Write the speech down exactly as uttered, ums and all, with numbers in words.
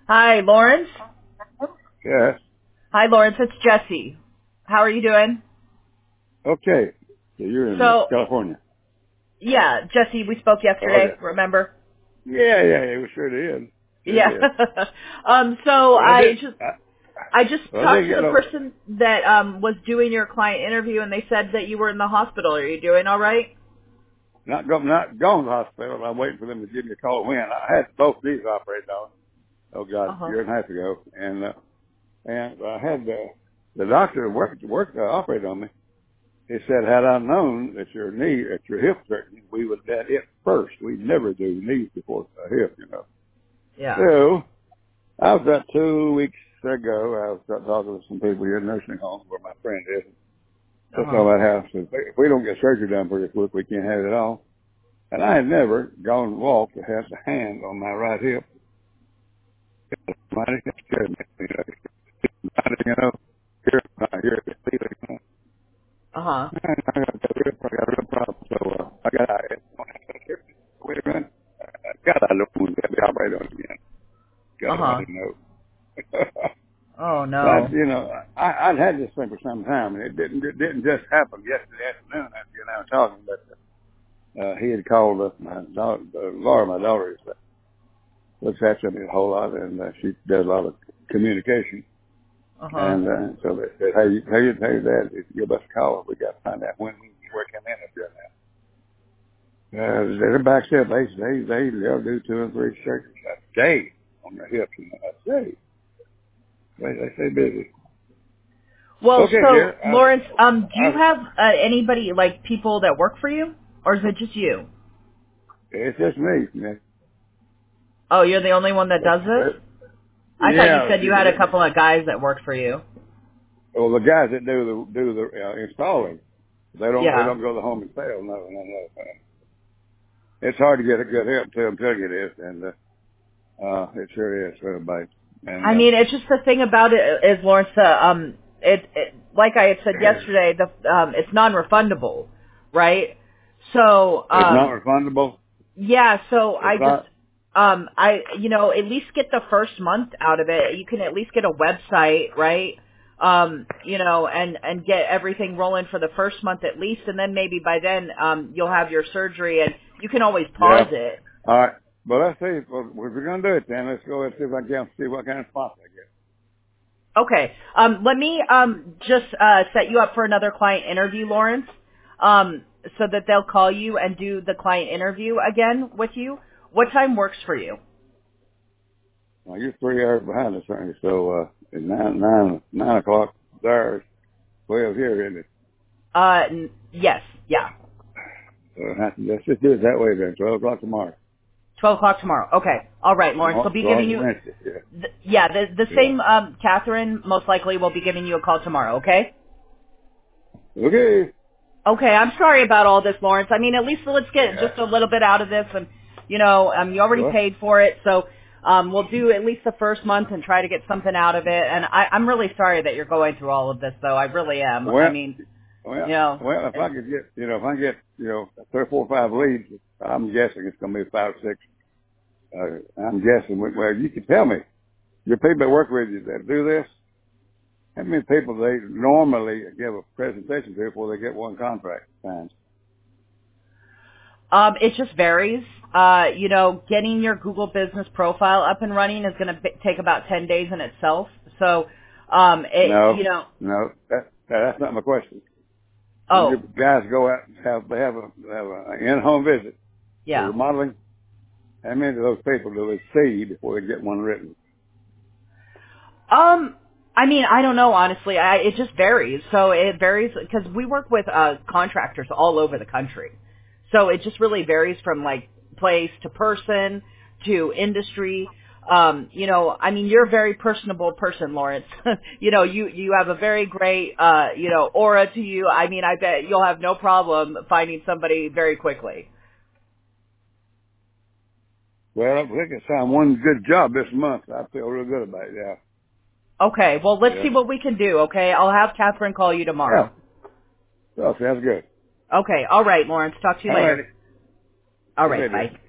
Hi, Lawrence. Yes. Hi, Lawrence. It's Jesse. How are you doing? Okay. So you're in uh, So, California. yeah, Jesse, we spoke Oh, yesterday, okay. remember? Yeah, yeah, yeah. We sure did. Sure Yeah. did. um, so Well, I I did. just I, I just well, I talked didn't to get the no. person that um was doing your client interview, and they said that you were in the hospital. Are you doing all right? Not go, not gone to the hospital. I'm waiting for them to give me a call when. I had both knees operated on. Oh God, a Uh-huh. year and a half ago, and uh, and I had the the doctor worked worked uh, operated on me. He said, had I known that your knee, that your hip hurting, we would have done it first. We never do knees before a hip, you know. Yeah. So I was about two weeks ago. I was out talking to some people here in nursing homes where my friend is. That's Uh-huh. all that house. If if we don't get surgery done pretty quick, we can't have it all. And I had never gone and walked or had the hand on my right hip. Mighty scared me, you know. Mighty, you know, here, I hear the feeling. You know. Uh-huh. I got a real, I got a real problem. So uh, I got out. Wait a minute. I got out of the wound. Got the operator on again. God, I Uh-huh. didn't know. Oh, But, no. you know, I, I'd had this thing for some time, and it didn't it didn't just happen yesterday afternoon after you and I were talking. But uh, he had called uh, my daughter, uh, Laura, my daughter, is, uh, looks after me a whole lot, and uh, she does a lot of communication. Uh-huh. And uh, so they said, "Hey, hey, hey, Dad, if you give us a call, we got to find out when we can work him in up there now." Uh, they're back there. They they they they'll do two and three surgeries a day on their hips, and I say they they stay busy. Well, Okay, so, dear. Lawrence, um, do I, you I have uh, anybody, like, people that work for you? Or is it just you? It's just me, man. Oh, you're the only one that But, does this? but, I thought you yeah, said see, you had a the, couple of guys that worked for you. well, the guys that do the do the uh, installing, they don't they Yeah. don't go to the home and sell. No, no, no. Uh, it's hard to get a good help to them, tell you it is, and uh, uh, it sure is for everybody. And I uh, mean, it's just the thing about it is, Lawrence, uh, um, it, it, like I had said yesterday, the, um, it's non-refundable, right? So, it's not um, refundable. yeah, so It's I just, not. um, I, you know, at least get the first month out of it. You can at least get a website, right? Um, you know, and, and get everything rolling for the first month at least, and then maybe by then, um, you'll have your surgery and you can always pause Yeah. it. All right. But let's see. Well, if we're gonna do it, then let's go and see if I can see what kind of sponsor I get. Okay. Um, let me um, just uh, set you up for another client interview, Lawrence, um, so that they'll call you and do the client interview again with you. What time works for you? Now you're three hours behind us, aren't you? So uh, it's nine nine nine o'clock there. Twelve here, isn't it? Uh, n- yes, yeah, So let's just do it that way then. Twelve o'clock tomorrow. twelve o'clock tomorrow. Okay. All right, Lawrence. They'll Tomorrow, be giving tomorrow's you, Wednesday. Yeah. th- yeah, the, the same Yeah. um, Catherine most likely will be giving you a call tomorrow, okay? Okay. Okay, I'm sorry about all this, Lawrence. I mean, at least let's get Yeah. just a little bit out of this, and you know, um, you already Well, paid for it, so um, we'll do at least the first month and try to get something out of it. And I, I'm really sorry that you're going through all of this, though. I really am. I well, mean, you well, know, well. If I could get, you know, if I can get, you know, three, four, five leads, I'm guessing it's going to be five or six. Uh, I'm guessing. Well, you can tell me. Your people that work with you that do this, how many people they normally give a presentation to before they get one contract signed? um, it just varies. Uh, you know, getting your Google Business profile up and running is going to take about ten days in itself. So, um, it, No, you know, no, that, that's not my question. When your oh, guys go out and have, they have a, have a in-home visit for yeah. remodeling, how many of those people do they see before they get one written? Um, I mean, I don't know, honestly. I, it just varies. So it varies because we work with uh, contractors all over the country. So it just really varies from like place to person to industry. Um, you know, I mean, you're a very personable person, Lawrence. you know, you you have a very great uh, you know, aura to you. I mean, I bet you'll have no problem finding somebody very quickly. Well, if we can sign one good job this month, I feel real good about it. Yeah. Okay, well, let's Yeah. see what we can do. Okay, I'll have Catherine call you Yeah. tomorrow. Well, sounds good. Okay, all right, Lawrence. Talk to you All righty. later. All See you right, later. bye.